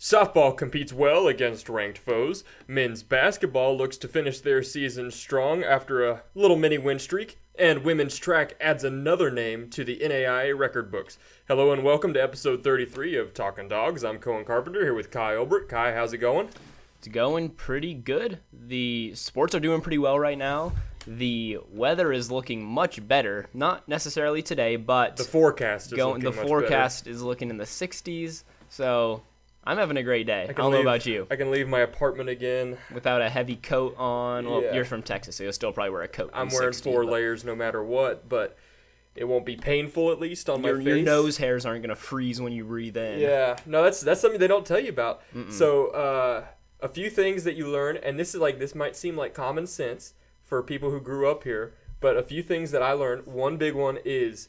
Softball competes well against ranked foes. Men's basketball looks to finish their season strong after a little mini win streak. And women's track adds another name to the NAIA record books. Hello and welcome to episode 33 of Talking Dogs. I'm Cohen Carpenter here with Kai Olbert. Kai, how's it going? It's going pretty good. The sports are doing pretty well right now. The weather is looking much better. Not necessarily today, but the forecast is looking in the 60s. So I'm having a great day. I don't know about you. I can leave my apartment again without a heavy coat on. Well, yeah. You're from Texas, so you'll still probably wear a coat. I'm wearing 4 layers no matter what, but it won't be painful, at least on my face. Your nose hairs aren't going to freeze when you breathe in. Yeah. No, that's something they don't tell you about. Mm-mm. So a few things that you learn, and this might seem like common sense for people who grew up here, but a few things that I learned. One big one is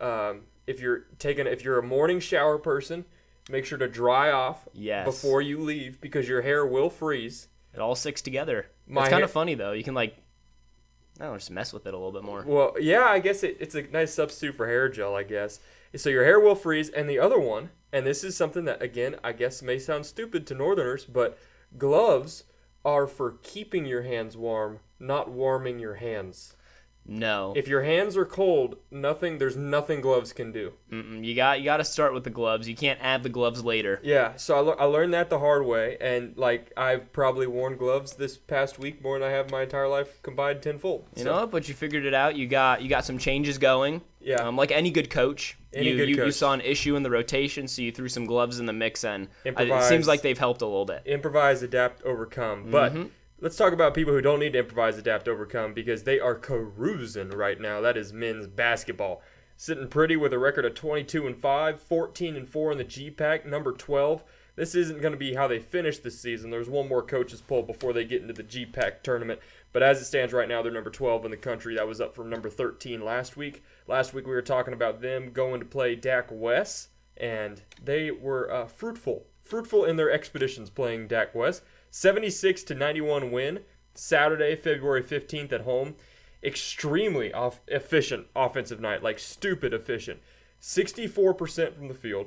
if you're a morning shower person, make sure to dry off before you leave because your hair will freeze. It all sticks together. It's kind of funny though. You can just mess with it a little bit more. Well, yeah, I guess it's a nice substitute for hair gel, I guess. So your hair will freeze. And the other one, and this is something that, again, I guess may sound stupid to Northerners, but gloves are for keeping your hands warm, not warming your hands. No. If your hands are cold, there's nothing gloves can do. You got to start with the gloves. You can't add the gloves later. Yeah, so I learned that the hard way, and I've probably worn gloves this past week more than I have my entire life combined tenfold. You know what? But you figured it out. You got some changes going. Yeah. Like any good coach. You saw an issue in the rotation, so you threw some gloves in the mix, and it seems like they've helped a little bit. Improvise, adapt, overcome. But let's talk about people who don't need to improvise, adapt, overcome, because they are cruising right now. That is men's basketball. Sitting pretty with a record of 22-5, 14-4 in the G-Pack, number 12. This isn't going to be how they finish this season. There's one more coach's poll before they get into the G-Pack tournament. But as it stands right now, they're number 12 in the country. That was up from number 13 last week. Last week we were talking about them going to play Dak West, and they were fruitful in their expeditions playing Dak West. 76-91 win, Saturday, February 15th at home. Extremely efficient offensive night, stupid efficient. 64% from the field,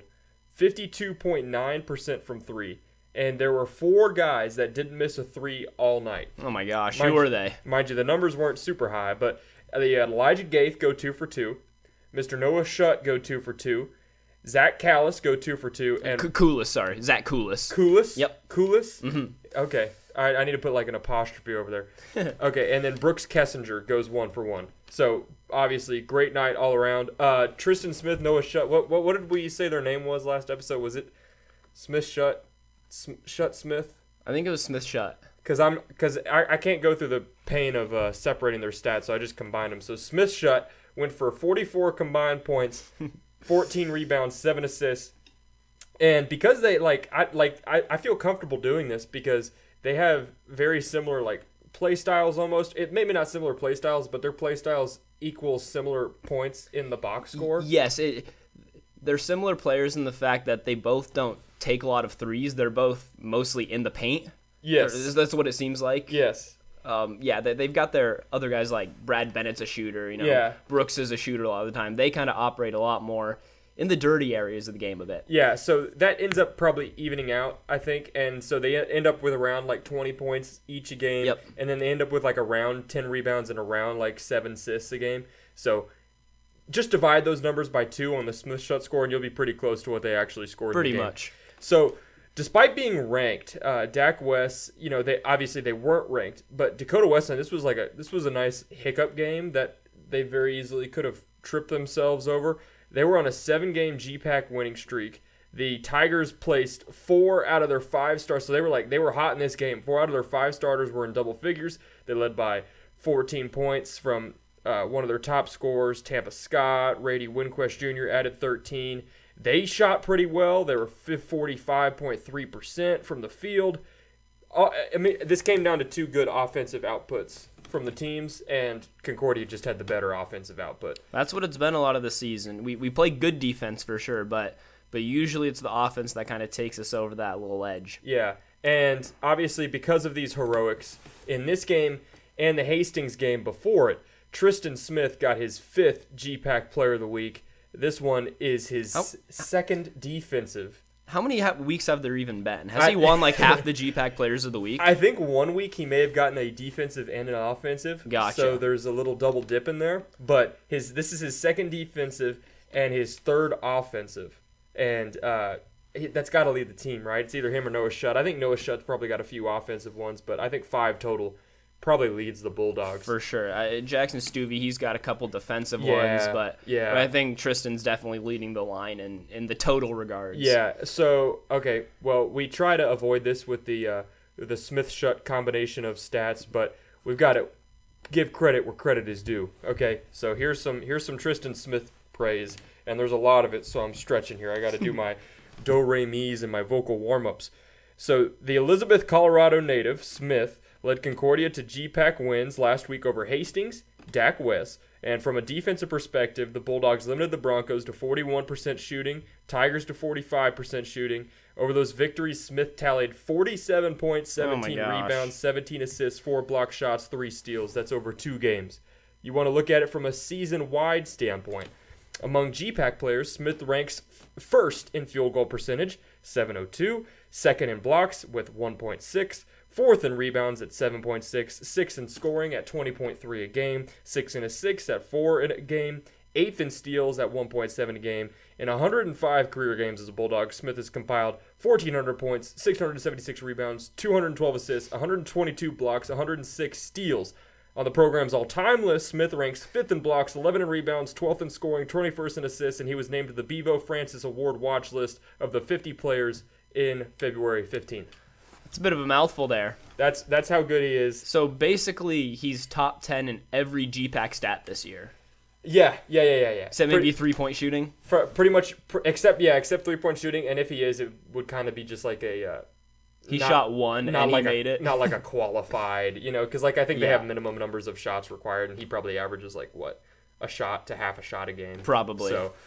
52.9% from three. And there were 4 guys that didn't miss a 3 all night. Oh my gosh, who were they? Mind you, the numbers weren't super high, but they had Elijah Gaith go 2 for 2, Mr. Noah Shutt go 2 for 2, Zach Callis go 2 for 2, and Zach Koulis. Koulis? Yep. Koulis? Mm-hmm. Okay. All right, I need to put an apostrophe over there. Okay, and then Brooks Kessinger goes 1 for 1. So obviously, great night all around. Tristan Smith, Noah Shutt. What did we say their name was last episode? Was it Smith Shutt? Shutt Smith? I think it was Smith Shutt. Because I can't go through the pain of separating their stats, so I just combined them. So Smith Shutt went for 44 combined points, 14 rebounds, 7 assists, and because they I feel comfortable doing this because they have very similar play styles almost. It maybe not similar play styles, but their play styles equal similar points in the box score. Yes, they're similar players in the fact that they both don't take a lot of threes. They're both mostly in the paint. Yes. That's what it seems like. Yes. They've got their other guys like Brad Bennett's a shooter. Yeah. Brooks is a shooter a lot of the time. They kind of operate a lot more in the dirty areas of the game a bit. Yeah, so that ends up probably evening out, I think. And so they end up with around 20 points each a game. Yep. And then they end up with around 10 rebounds and around 7 assists a game. So just divide those numbers by 2 on the Smith Shutt score, and you'll be pretty close to what they actually scored. Pretty in the game. much. So despite being ranked, Dak West, they weren't ranked, but Dakota Wesleyan, this was a nice hiccup game that they very easily could have tripped themselves over. They were on a 7-game G-Pack winning streak. The Tigers placed 4 out of their 5 stars, so they were hot in this game. 4 out of their 5 starters were in double figures. They led by 14 points from one of their top scorers, Tampa Scott. Rady Winquest Jr. added 13. They shot pretty well. They were 45.3% from the field. This came down to 2 good offensive outputs from the teams, and Concordia just had the better offensive output. That's what it's been a lot of the season. We play good defense for sure, but usually it's the offense that kind of takes us over that little edge. Yeah, and obviously because of these heroics in this game and the Hastings game before it, Tristan Smith got his 5th G-Pack Player of the Week. This one is his second defensive How many weeks have there even been? Has he won like half the GPAC Players of the Week? I think 1 week he may have gotten a defensive and an offensive. Gotcha. So there's a little double dip in there. But this is his second defensive and his third offensive. And that's got to lead the team, right? It's either him or Noah Shutt. I think Noah Shutt's probably got a few offensive ones, but I think 5 total probably leads the Bulldogs. For sure. Jackson Stuvey, he's got a couple defensive ones, but I think Tristan's definitely leading the line in the total regards. Yeah, so, okay, well, we try to avoid this with the Smith-Shutt combination of stats, but we've got to give credit where credit is due. Okay, so here's some Tristan Smith praise, and there's a lot of it, so I'm stretching here. I got to do my do-re-mis and my vocal warm-ups. So the Elizabeth, Colorado native, Smith, led Concordia to GPAC wins last week over Hastings, Dak West, and from a defensive perspective, the Bulldogs limited the Broncos to 41% shooting, Tigers to 45% shooting. Over those victories, Smith tallied 47 points, 17 rebounds, 17 assists, 4 block shots, 3 steals. That's over 2 games. You want to look at it from a season-wide standpoint. Among GPAC players, Smith ranks first in field goal percentage, 702, second in blocks with 1.6, fourth in rebounds at 7.6, sixth in scoring at 20.3 a game, sixth in assists at 4 a game, eighth in steals at 1.7 a game. In 105 career games as a Bulldog, Smith has compiled 1,400 points, 676 rebounds, 212 assists, 122 blocks, 106 steals. On the program's all-time list, Smith ranks 5th in blocks, 11 in rebounds, 12th in scoring, 21st in assists, and he was named to the Bevo Francis Award watch list of the 50 players in February 15th. It's a bit of a mouthful there. That's how good he is. So basically, he's top 10 in every GPAC stat this year. Yeah. Except maybe 3-point shooting? Pretty much, except 3-point shooting, and if he is, it would kind of be just like a... He shot one and he made it. Not like a qualified, because I think they have minimum numbers of shots required, and he probably averages a shot to half a shot a game. Probably.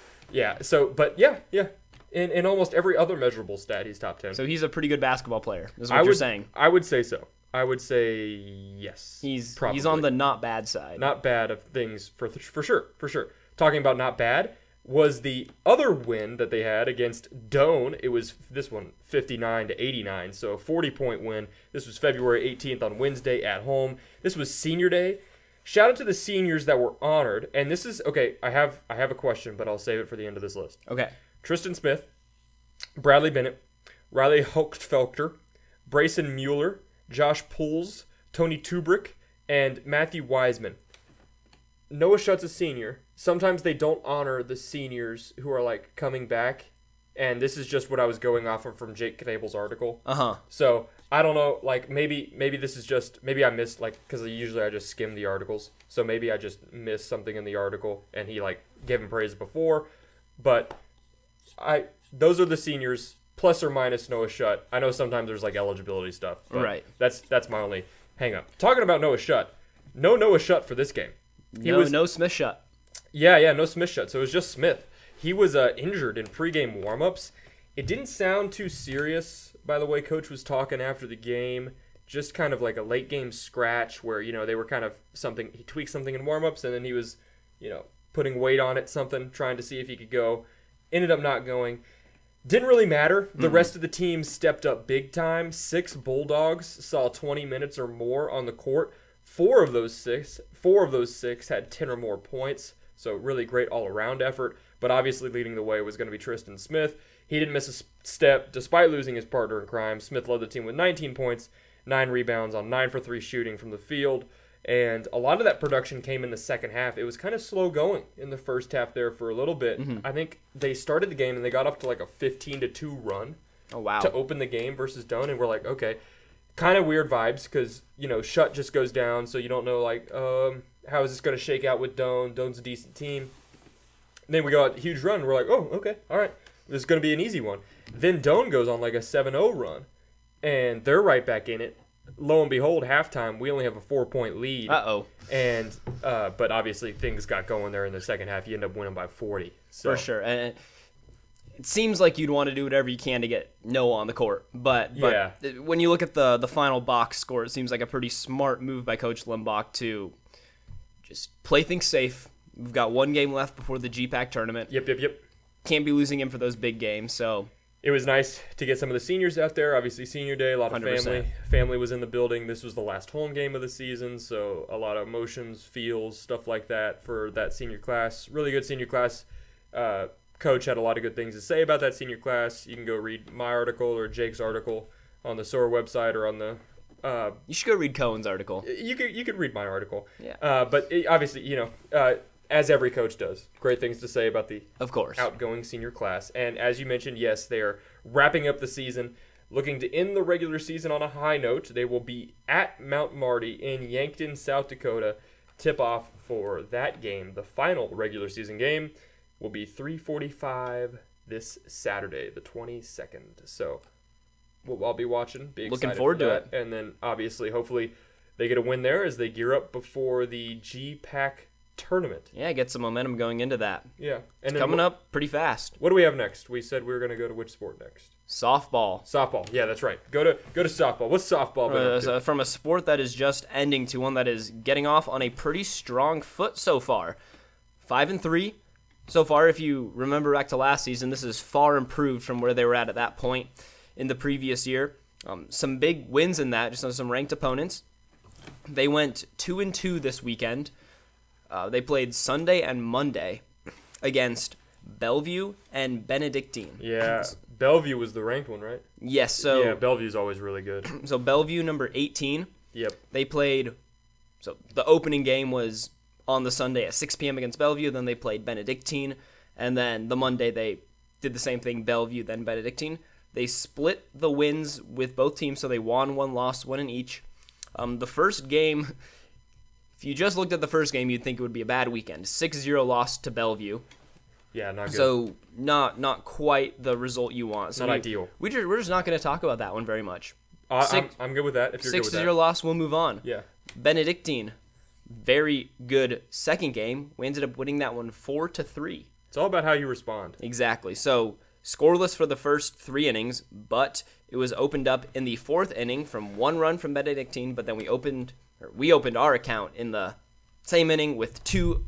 So, in almost every other measurable stat, he's top 10. So he's a pretty good basketball player, is what you're saying. I would say so. I would say yes. He's on the not bad side. Not bad of things for sure. Talking about not bad was the other win that they had against Doane. It was this one 59-89, so a 40-point win. This was February 18th on Wednesday at home. This was Senior Day. Shout out to the seniors that were honored. And this is okay. I have a question, but I'll save it for the end of this list. Okay. Tristan Smith, Bradley Bennett, Riley Hochfelter, Brayson Mueller, Josh Pools, Tony Tubrick, and Matthew Wiseman. Noah Shutt's a senior. Sometimes they don't honor the seniors who are coming back, and this is just what I was going off of from Jake Knable's article. So I don't know, maybe this is just maybe I missed because usually I just skim the articles, so maybe I just missed something in the article and he gave him praise before, but those are the seniors plus or minus Noah Shutt. I know sometimes there's eligibility stuff, but right. That's my only hang up. Talking about Noah Shutt, no Noah Shutt for this game. No Smith Shutt. Yeah, no Smith Shutt. So it was just Smith. He was injured in pregame warmups. It didn't sound too serious, by the way. Coach was talking after the game, just kind of like a late game scratch where they were kind of he tweaked something in warmups and then he was putting weight on it, something, trying to see if he could go. Ended up not going. Didn't really matter. The rest of the team stepped up big time. 6 Bulldogs saw 20 minutes or more on the court. 4 of those six had 10 or more points. So really great all-around effort. But obviously leading the way was going to be Tristan Smith. He didn't miss a step despite losing his partner in crime. Smith led the team with 19 points, 9 rebounds on 9 for 3 shooting from the field. And a lot of that production came in the second half. It was kind of slow going in the first half there for a little bit. I think they started the game and they got up to a 15-2 run. Oh, wow. To open the game versus Doane. And we're like, okay, kind of weird vibes because, Shutt just goes down. So you don't know, how is this going to shake out with Doane? Doane's a decent team. And then we got a huge run. We're like, oh, okay, all right. This is going to be an easy one. Then Doane goes on a 7-0 run. And they're right back in it. Lo and behold, halftime, we only have a 4-point lead. Uh-oh. And, but obviously things got going there in the second half. You end up winning by 40. So. For sure. And it seems like you'd want to do whatever you can to get Noah on the court. But yeah. When you look at the final box score, it seems like a pretty smart move by Coach Limbach to just play things safe. We've got 1 game left before the GPAC tournament. Yep. Can't be losing him for those big games, so it was nice to get some of the seniors out there. Obviously, senior day, a lot of 100%. family was in the building. This was the last home game of the season, so a lot of emotions, feels, stuff like that for that senior class. Really good senior class. Coach had a lot of good things to say about that senior class. You can go read my article or Jake's article on the SOAR website or on the. You should go read Cohen's article. You could read my article. Yeah. But obviously, as every coach does, great things to say about the Of course. outgoing senior class. And as you mentioned, yes, they are wrapping up the season, looking to end the regular season on a high note. They will be at Mount Marty in Yankton, South Dakota. Tip-off for that game, the final regular season game, will be 3:45 this Saturday, the 22nd. So I'll be watching. Be Looking excited forward for to that. And then, obviously, hopefully, they get a win there as they gear up before the GPAC tournament. Yeah, get some momentum going into that. Yeah. And It's coming up pretty fast. What do we have next? We said we were going to go to which sport next? Softball. Softball. Yeah, that's right. Go to softball. What's softball been up to? From a sport that is just ending to one that is getting off on a pretty strong foot so far. 5-3 so far. If you remember back to last season, this is far improved from where they were at that point in the previous year. Some big wins in that, just on some ranked opponents. They went 2-2 this weekend. They played Sunday and Monday against Bellevue and Benedictine. Yeah, Bellevue was the ranked one, right? Yes, so yeah, Bellevue's always really good. So Bellevue, number 18. Yep. They played, so the opening game was on the Sunday at 6 p.m. against Bellevue. Then they played Benedictine. And then the Monday they did the same thing, Bellevue, then Benedictine. They split the wins with both teams, so they won one, lost one in each. The first game, if you just looked at the first game, you'd think it would be a bad weekend. 6-0 loss to Bellevue. Yeah, not good. So not quite the result you want. So not ideal. We're just not going to talk about that one very much. I'm good with that. If you're good with that. 6-0 loss, we'll move on. Yeah. Benedictine, very good second game. We ended up winning that one 4-3. It's all about how you respond. Exactly. So scoreless for the first 3 innings, but it was opened up in the 4th inning from 1 run from Benedictine. But then we opened our account in the same inning with 2.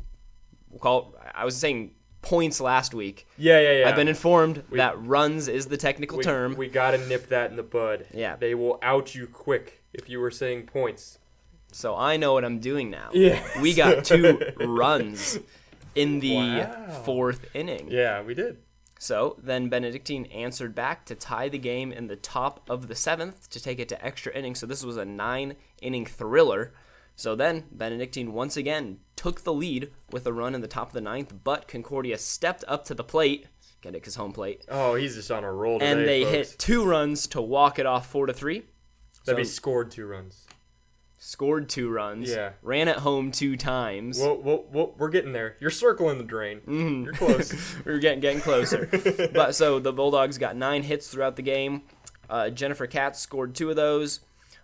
I was saying points last week. Yeah. I've been informed that runs is the technical term. We got to nip that in the bud. Yeah. They will out you quick if you were saying points. So I know what I'm doing now. Yeah. We got 2 runs in the Wow. 4th inning. Yeah, we did. So then Benedictine answered back to tie the game in the top of the 7th to take it to extra innings. So this was a 9-inning thriller. So then Benedictine once again took the lead with a run in the top of the 9th, but Concordia stepped up to the plate, Connecticut's home plate, Oh, he's just on a roll today, and they folks. hit 2 runs to walk it off 4-3. That'd be So scored 2 runs. scored 2 runs, Yeah. ran at home 2 times. We're getting there. You're circling the drain. Mm-hmm. You're close. We were getting closer. But so the Bulldogs got 9 hits throughout the game. Jennifer Katz scored 2 of those.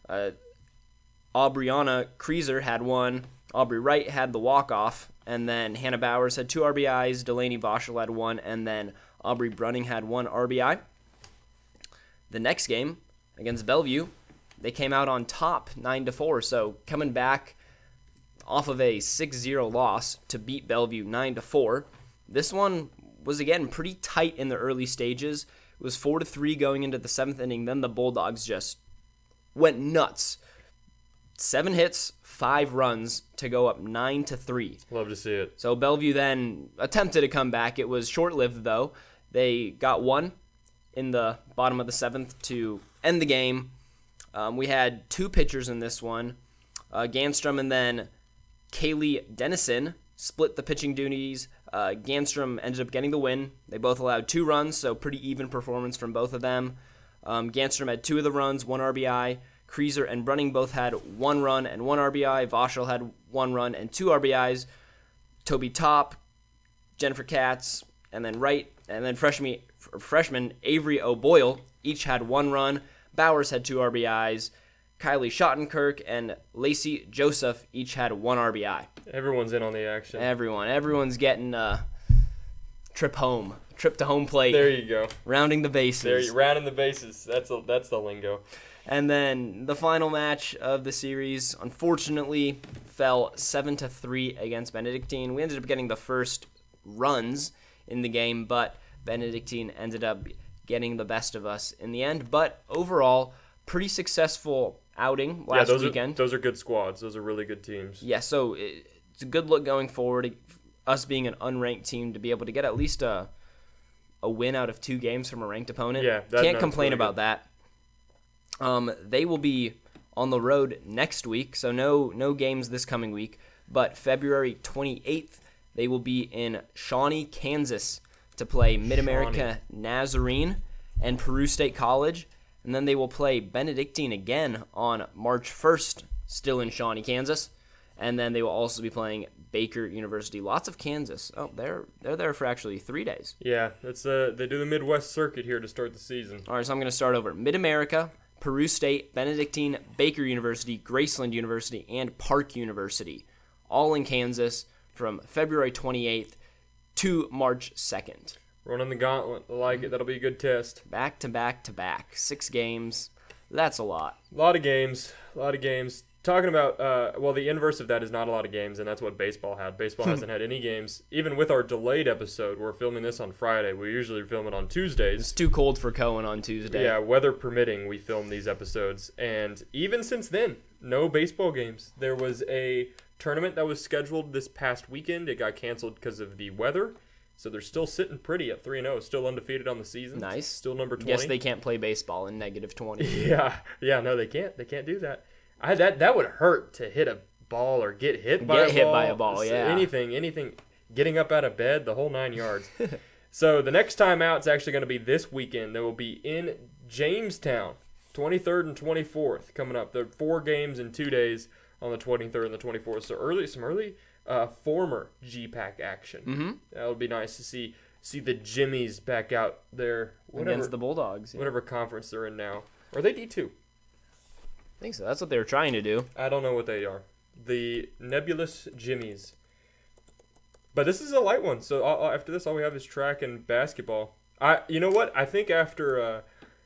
Aubriana Kreeser had 1. Aubrey Wright had the walk-off. And then Hannah Bowers had 2 RBIs. Delaney Voschel had 1. And then Aubrey Brunning had 1 RBI. The next game against Bellevue, they came out on top 9-4. So coming back off of a 6-0 loss to beat Bellevue 9-4. This one was, again, pretty tight in the early stages. It was 4-3 going into the 7th inning. Then the Bulldogs just went nuts. 7 hits, 5 runs to go up 9-3. Love to see it. So Bellevue then attempted a comeback. It was short-lived, though. They got 1 in the bottom of the 7th to end the game. We had 2 pitchers in this one. Ganstrom and then Kaylee Dennison split the pitching duties. Ganstrom ended up getting the win. They both allowed 2 runs, so pretty even performance from both of them. Ganstrom had 2 of the runs, 1 RBI. Kreeser and Brunning both had 1 run and 1 RBI. Voschel had 1 run and 2 RBIs. Toby Top, Jennifer Katz, and then Wright, and then freshman Avery O'Boyle each had 1 run. Bowers had 2 RBIs. Kylie Schottenkirk and Lacey Joseph each had 1 RBI. Everyone's in on the action. Everyone's getting a trip to home plate. There you go. Rounding the bases. There you rounding the bases. That's the lingo. And then the final match of the series, unfortunately, fell 7-3 against Benedictine. We ended up getting the first runs in the game, but Benedictine ended up getting the best of us in the end. But overall, pretty successful outing last weekend. Those are good squads. Those are really good teams. Yeah, so it's a good look going forward. Us being an unranked team to be able to get at least a win out of 2 games from a ranked opponent. Yeah, can't complain about that. They will be on the road next week, so no games this coming week. But February 28th, they will be in Shawnee, Kansas, to play Mid-America Nazarene and Peru State College. And then they will play Benedictine again on March 1st, still in Shawnee, Kansas. And then they will also be playing Baker University. Lots of Kansas. Oh, they're there for actually 3 days. Yeah, they do the Midwest circuit here to start the season. All right, so I'm going to start over. Mid-America, Peru State, Benedictine, Baker University, Graceland University, and Park University. All in Kansas from February 28th to March 2nd. Running the gauntlet. I like it. That'll be a good test. Back to back to back. 6 games. That's a lot. A lot of games. Talking about, the inverse of that is not a lot of games, and that's what baseball had. Baseball hasn't had any games. Even with our delayed episode, we're filming this on Friday. We usually film it on Tuesdays. It's too cold for Cohen on Tuesday. Yeah, weather permitting, we film these episodes. And even since then, no baseball games. There was a tournament that was scheduled this past weekend. It got canceled because of the weather. So they're still sitting pretty at 3-0, still undefeated on the season. Nice. Still number 20. Guess they can't play baseball in -20. Yeah, no, they can't. They can't do that. That would hurt to hit a ball or get hit by a ball. Yeah. Anything, getting up out of bed, the whole 9 yards. So the next time out is actually going to be this weekend. They will be in Jamestown, 23rd and 24th coming up. There are 4 games in 2 days on the 23rd and the 24th. So some early former GPAC action. Mm-hmm. That would be nice to see the Jimmies back out there. Against the Bulldogs. Yeah. Whatever conference they're in now. Are they D2? I think so. That's what they were trying to do. I don't know what they are. The Nebulous Jimmies. But this is a light one. So after this, all we have is track and basketball. You know what? I think after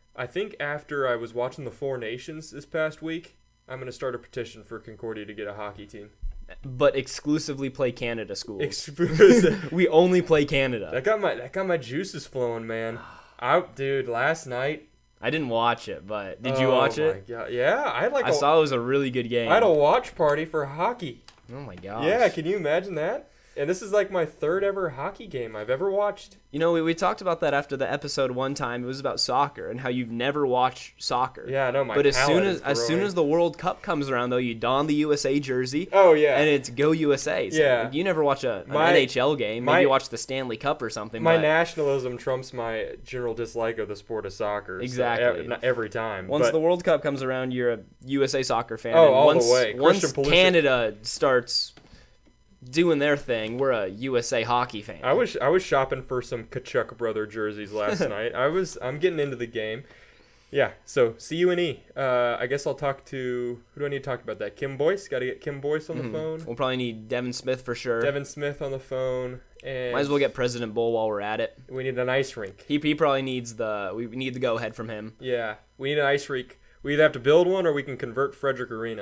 I was watching the Four Nations this past week, I'm going to start a petition for Concordia to get a hockey team. But exclusively play Canada schools. Exclusive. We only play Canada. That got my juices flowing, man. Dude, last night. I didn't watch it, but did you watch it? God. Yeah, I saw it was a really good game. I had a watch party for hockey. Oh my gosh. Yeah, can you imagine that? And this is like my 3rd ever hockey game I've ever watched. You know, we talked about that after the episode one time. It was about soccer and how you've never watched soccer. Yeah, I know. But as soon as the World Cup comes around, though, you don the USA jersey. Oh yeah. And it's go USA. So yeah. You never watch an NHL game. Maybe you watch the Stanley Cup or something. My nationalism trumps my general dislike of the sport of soccer. Exactly. So, every time. Once the World Cup comes around, you're a USA soccer fan. Oh, all the way. Once Canada starts doing their thing, we're a USA hockey fan. I was shopping for some Kachuk brother jerseys last night. I'm getting into the game. Yeah, so CUNE. I guess I'll talk to who do I need to talk about that? Kim Boyce. Got to get Kim Boyce on the phone. We'll probably need Devin Smith for sure. Devin Smith on the phone. And might as well get President Bull while we're at it. We need an ice rink. He probably needs we need the go ahead from him. Yeah, we need an ice rink. We either have to build one or we can convert Frederick Arena.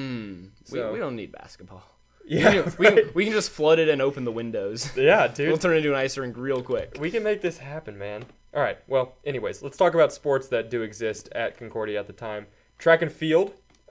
We don't need basketball. Yeah, we can just flood it and open the windows. Yeah, dude. We'll turn it into an ice rink real quick. We can make this happen, man. All right. Well, anyways, let's talk about sports that do exist at Concordia at the time. Track and field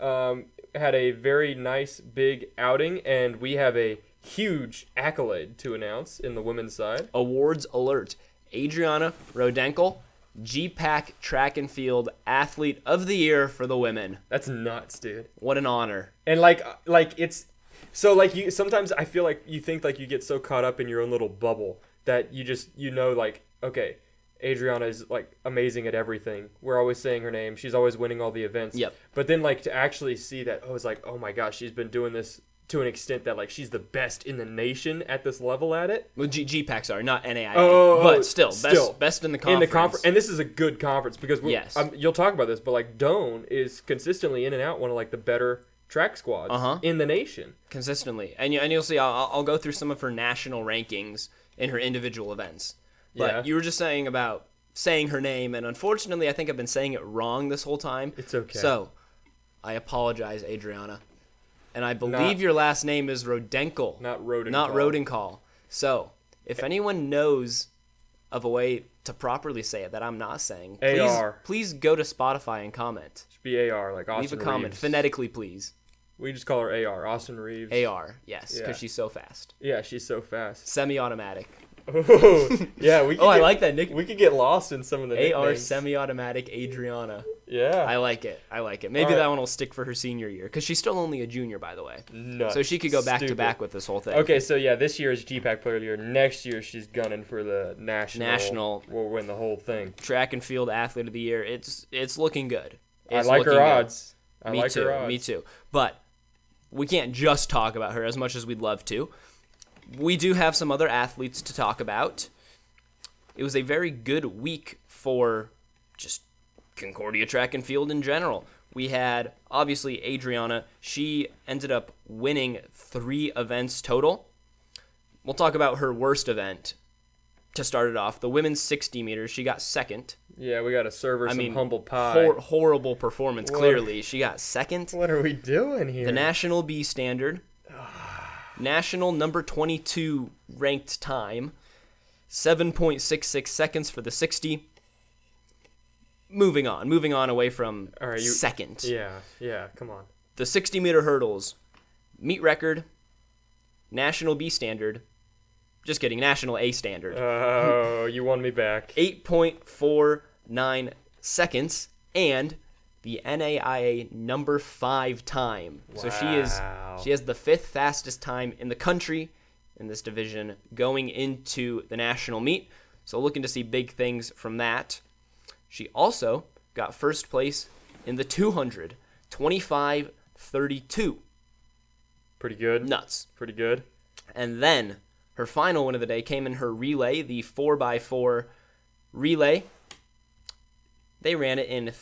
had a very nice big outing, and we have a huge accolade to announce in the women's side. Awards alert. Adriana Rodenkel, GPAC Track and Field Athlete of the Year for the women. That's nuts, dude. What an honor. And like it's so like you sometimes I feel like you think like you get so caught up in your own little bubble that you just like, okay, Adriana is like amazing at everything. We're always saying her name. She's always winning all the events. Yep. But then like to actually see that, it's like, oh my gosh, she's been doing this to an extent that like she's the best in the nation at this level at it. Well, GPAC, sorry, not NAIA. But still best in the conference. And this is a good conference because yes. You'll talk about this, but like Doane is consistently in and out one of like the better track squads in the nation. Consistently. And you'll see, I'll go through some of her national rankings in her individual events. But you were just saying about saying her name, and unfortunately, I think I've been saying it wrong this whole time. It's okay. So, I apologize, Adriana. And I believe your last name is Rodenkel. Not Rodenkel. Not Rodenkel. So, if anyone knows of a way to properly say it that I'm not saying. AR. Please go to Spotify and comment. Should be AR, like Austin Leave a comment Reeves. phonetically, please. We just call her AR, Austin Reeves. AR, yes, because Yeah. she's so fast. Yeah, she's so fast. Semi-automatic. Oh, yeah, we could I like that nickname. We could get lost in some of the AR nicknames. semi-automatic Adriana. Yeah. I like it. Maybe Alright. that one will stick for her senior year, because she's still only a junior, by the way. Nuts. So she could go back to Stupid. back with this whole thing. Okay, so yeah, this year is GPAC Player of the Year. Next year, she's gunning for the national. We'll win the whole thing. Track and field athlete of the year. It's looking good. It's I like her looking good. odds. I Me like too. her odds. Me too. But we can't just talk about her as much as we'd love to. We do have some other athletes to talk about. It was a very good week for just Concordia track and field in general. We had, obviously, Adriana. She ended up winning 3 events total. We'll talk about her worst event to start it off. The women's 60 meters, she got second. Yeah, we got to serve her some humble pie. Horrible performance, clearly. She got second. What are we doing here? The National B standard. National number 22 ranked time. 7.66 seconds for the 60. Moving on away from second. Yeah, come on. The 60-meter hurdles, meet record, National B standard. Just kidding, National A standard. Oh, you won me back. 8.49 seconds, and the NAIA number 5 time. So she has the 5th fastest time in the country in this division going into the national meet. So looking to see big things from that. She also got first place in the 200, 25:32. Pretty good. Nuts. Pretty good. And then her final win of the day came in her relay, the 4x4 relay. They ran it in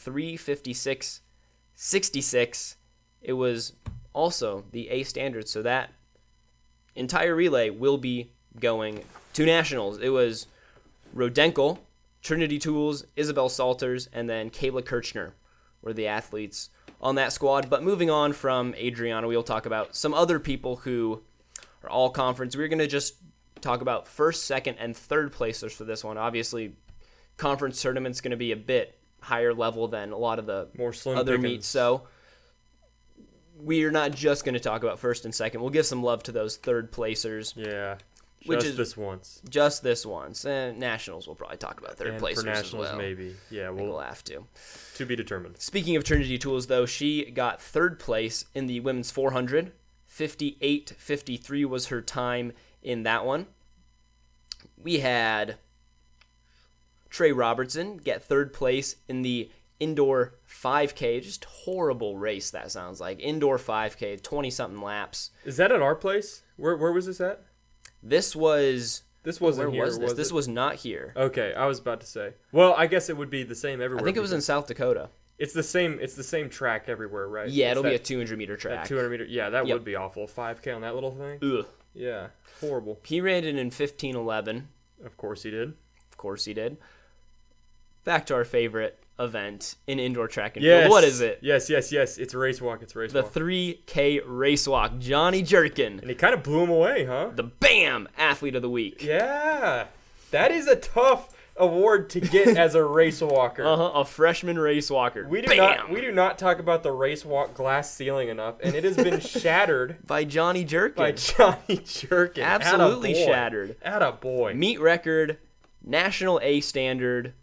3:56.66. It was also the A standard, so that entire relay will be going to nationals. It was Rodenkel, Trinity Tools, Isabel Salters, and then Kayla Kirchner were the athletes on that squad. But moving on from Adriana, we'll talk about some other people who are all conference. We're going to just talk about first, second, and third placers for this one. Obviously, conference tournament's going to be a bit higher level than a lot of the More slim other pickings. meets. So we're not just going to talk about first and second. We'll give some love to those third placers. Yeah. Which Just is this once. Just this once. And nationals, we'll probably talk about third And placers for nationals, as well. maybe. Yeah, I think we'll have to. To be determined. Speaking of Trinity Tools, though, she got third place in the women's 400. 58:53 was her time in that one. We had Trey Robertson get third place in the indoor 5K. Just horrible race, that sounds like. Indoor 5K, 20-something laps. Is that at our place? Where was this at? This was... This wasn't Where here, was this? was This it? was not here. Okay, I was about to say. Well, I guess it would be the same everywhere. I think it was in because South Dakota. It's the same track everywhere, right? Yeah, It's it'll be a that- 200-meter track. That 200 meter. Yeah, that Yep. would be awful. 5K on that little thing. Ugh. Yeah, horrible. He ran it in 15:11. Of course he did. Of course he did. Back to our favorite event in indoor track and Yes. field. What is it? Yes. It's a race walk. The 3K race walk. Johnny Jerkin, And he kind of blew him away, huh? the BAM athlete of the week. Yeah. That is a tough award to get as a race walker. A freshman race walker. We do BAM! not talk about the race walk glass ceiling enough, and it has been shattered by Johnny Jerkin. by Johnny Jerkin. Absolutely Attaboy. shattered. Attaboy. Meet record, national A standard,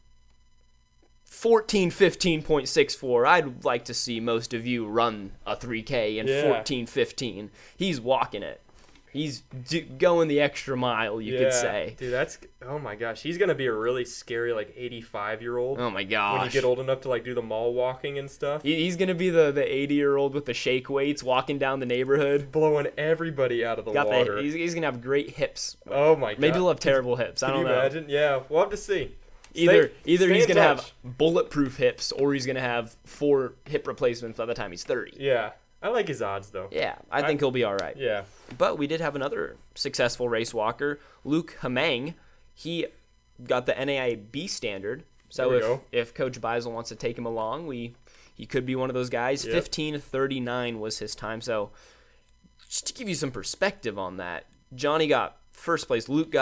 14:15.64. I'd like to see most of you run a 3K in 14:15. He's walking it. He's going the extra mile, you could say. Dude, that's, oh my gosh. He's going to be a really scary, 85-year-old. Oh my gosh. When you get old enough to, do the mall walking and stuff. He's going to be the 80-year-old with the shake weights walking down the neighborhood. Blowing everybody out of the water. He's going to have great hips. Oh my god. Maybe he'll have terrible hips. I Can don't you know. imagine? Yeah, we'll have to see. Either Stay he's in going to have touch. bulletproof hips or he's going to have 4 hip replacements by the time he's 30. Yeah. I like his odds, though. Yeah, I think he'll be all right. Yeah. But we did have another successful race walker, Luke Hamang. He got the NAIA B standard. There we So go. if Coach Beisel wants to take him along, he could be one of those guys. Yep. 15:39 was his time. So just to give you some perspective on that, Johnny got first place. Luke got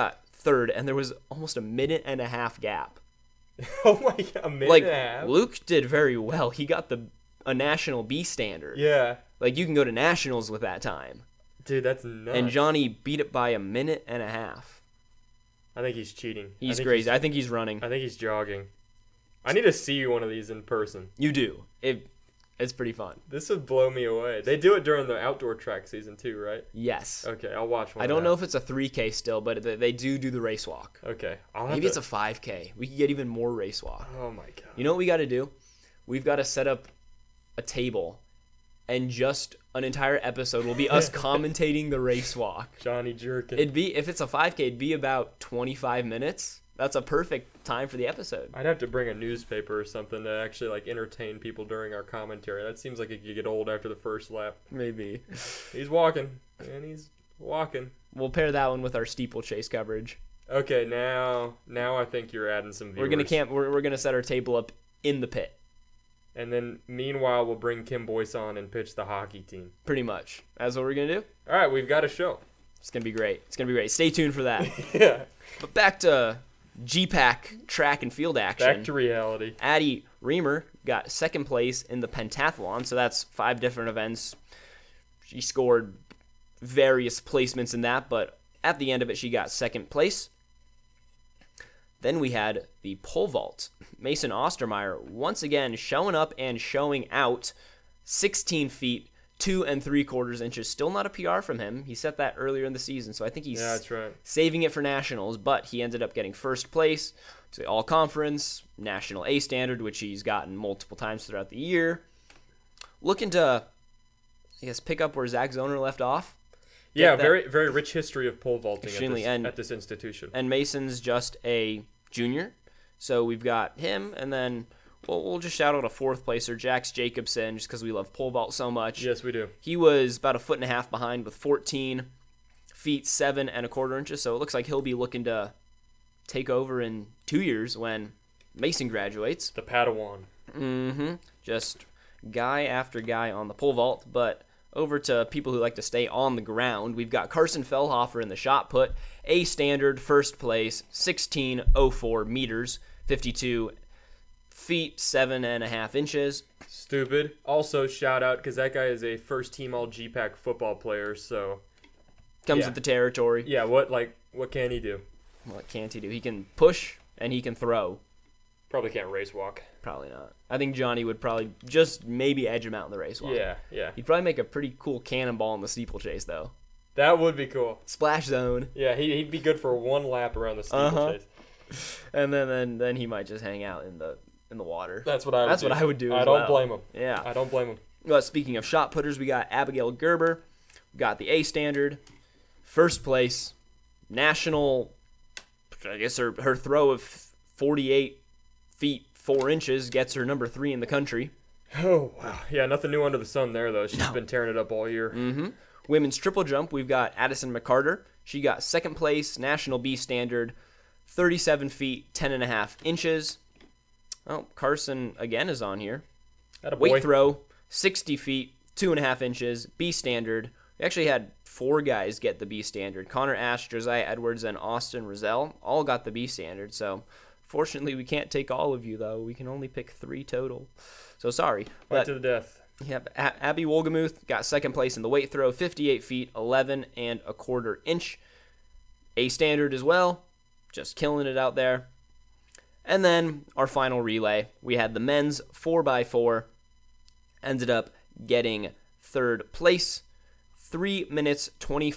third, and there was almost a minute and a half gap. Oh my god, a minute Like, and a half? Luke did very well. He got a national B standard. Yeah. Like, you can go to nationals with that time. Dude, that's nuts. And Johnny beat it by a minute and a half. I think he's cheating. He's crazy. I think he's running. I think he's jogging. I need to see one of these in person. You do. It's pretty fun. This would blow me away. They do it during the outdoor track season too, right? Yes. Okay, I'll watch one. I don't know if it's a 3K still, but they do the race walk. Okay. Maybe it's a 5K. We could get even more race walk. Oh my god. You know what we got to do? We've got to set up a table, and just an entire episode will be us commentating the race walk. Johnny jerking. If it's a 5K, it'd be about 25 minutes. That's a perfect time for the episode. I'd have to bring a newspaper or something to actually like entertain people during our commentary. That seems like it could get old after the first lap. Maybe. He's walking, and he's walking. We'll pair that one with our steeplechase coverage. Okay, now I think you're adding some viewers. We're gonna set our table up in the pit. And then meanwhile, we'll bring Kim Boyce on and pitch the hockey team. Pretty much. That's what we're gonna do. All right, we've got a show. It's gonna be great. Stay tuned for that. Yeah. But back to GPAC track and field action. Back to reality. Addie Reamer got second place in the pentathlon, so that's 5 different events. She scored various placements in that, but at the end of it, she got second place. Then we had the pole vault. Mason Ostermeyer once again showing up and showing out 16 feet, 2 3/4 inches. Still not a PR from him. He set that earlier in the season, so I think he's that's right. saving it for nationals, but he ended up getting first place to the all-conference, national A standard, which he's gotten multiple times throughout the year. Looking to, I guess, pick up where Zach Zoner left off. Yeah, very very rich history of pole vaulting at this institution. And Mason's just a junior, so we've got him, and then we'll just shout out a 4th placer, Jax Jacobson, just because we love pole vault so much. Yes, we do. He was about a 1.5 feet behind with 14 feet 7 1/4 inches, so it looks like he'll be looking to take over in 2 years when Mason graduates. The Padawan. Just guy after guy on the pole vault, but over to people who like to stay on the ground. We've got Carson Fellhofer in the shot put, A standard, first place, 16.04 meters, 52 feet 7 1/2 inches. Stupid. Also, shout out because that guy is a first team All GPAC football player. So comes with the territory. Yeah. What can he do? What can't he do? He can push and he can throw. Probably can't race walk. Probably not. I think Johnny would probably just maybe edge him out in the race walk. Yeah. He'd probably make a pretty cool cannonball in the steeplechase though. That would be cool. Splash zone. Yeah, he'd be good for one lap around the steeplechase. And then he might just hang out in the water. That's what I would do. I don't blame him. Yeah. I don't blame him. Well, speaking of shot putters, we got Abigail Gerber. We got the A standard. First place. National, I guess her throw of 48 feet 4 inches gets her number 3 in the country. Oh, wow. Yeah, nothing new under the sun there, though. She's been tearing it up all year. Women's triple jump, we've got Addison McCarter. She got second place, national B standard, 37 feet 10 1/2 inches. Oh, Carson again is on here. Weight throw, 60 feet 2 1/2 inches, B standard. We actually had 4 guys get the B standard. Connor Ash, Josiah Edwards, and Austin Rozelle all got the B standard. So, fortunately, we can't take all of you, though. We can only pick 3 total. So, sorry. Fight to the death. Yep. Abby Wolgemuth got second place in the weight throw, 58 feet 11 1/4 inch. A standard as well. Just killing it out there. And then our final relay, we had the men's 4x4. Ended up getting third place, 3 minutes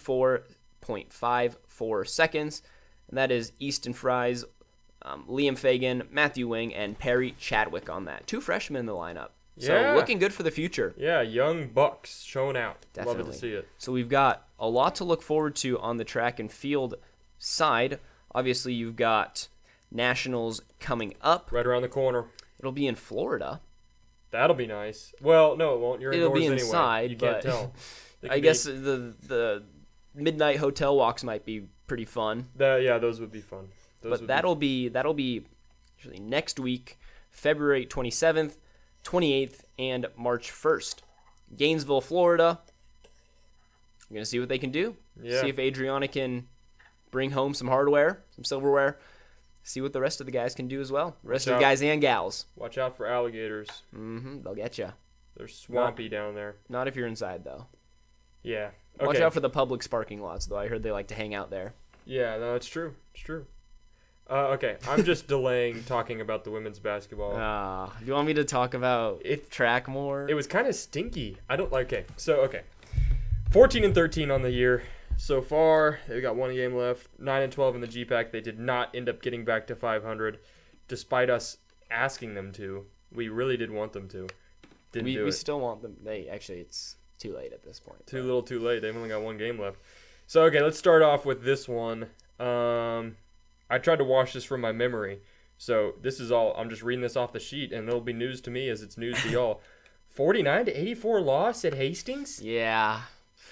24.54 seconds. And that is Easton Fries, Liam Fagan, Matthew Wing, and Perry Chadwick on that. 2 freshmen in the lineup. So looking good for the future. Yeah, young bucks showing out. Definitely. Love to see it. So we've got a lot to look forward to on the track and field side. Obviously, you've got nationals coming up. Right around the corner. It'll be in Florida. That'll be nice. Well, no, it won't. You're It'll indoors be anyway. inside, You can't but tell. I guess the midnight hotel walks might be pretty fun. Those would be fun. That'll be actually next week, February 27th, 28th, and March 1st. Gainesville, Florida. We're going to see what they can do. Yeah. See if Adriana can bring home some hardware, some silverware, see what the rest of the guys can do as well. The rest of the guys and gals. Watch out for alligators. They'll get you. They're swampy down there. Not if you're inside, though. Yeah. Okay. Watch out for the Publix parking lots, though. I heard they like to hang out there. Yeah, no, it's true. It's true. Okay, I'm just delaying talking about the women's basketball. Do you want me to talk about track more? It was kind of stinky. I don't like it. So, 14-13 on the year so far. They got one game left. 9-12 in the GPAC. They did not end up getting back to 500, despite us asking them to. We really did want them to. Didn't do it. We still want them. It's too late at this point. Too little, too late. They've only got one game left. So, okay, let's start off with this one. I tried to wash this from my memory. So this is all, I'm just reading this off the sheet, and it'll be news to me as it's news to y'all. 49-84 loss at Hastings? Yeah.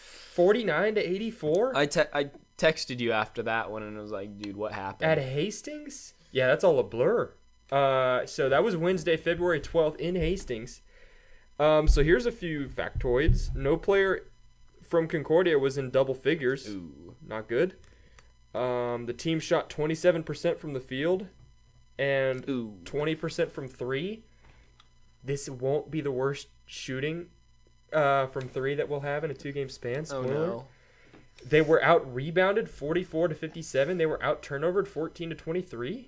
49-84? I texted you after that one, and I was like, dude, what happened? At Hastings? Yeah, that's all a blur. So that was Wednesday, February 12th in Hastings. So here's a few factoids. No player from Concordia was in double figures. Ooh. Not good. The team shot 27% from the field and 20% from three. This won't be the worst shooting from three that we'll have in a 2-game span. Spoiler. Oh, no. They were out rebounded 44-57. They were out turnovered 14-23.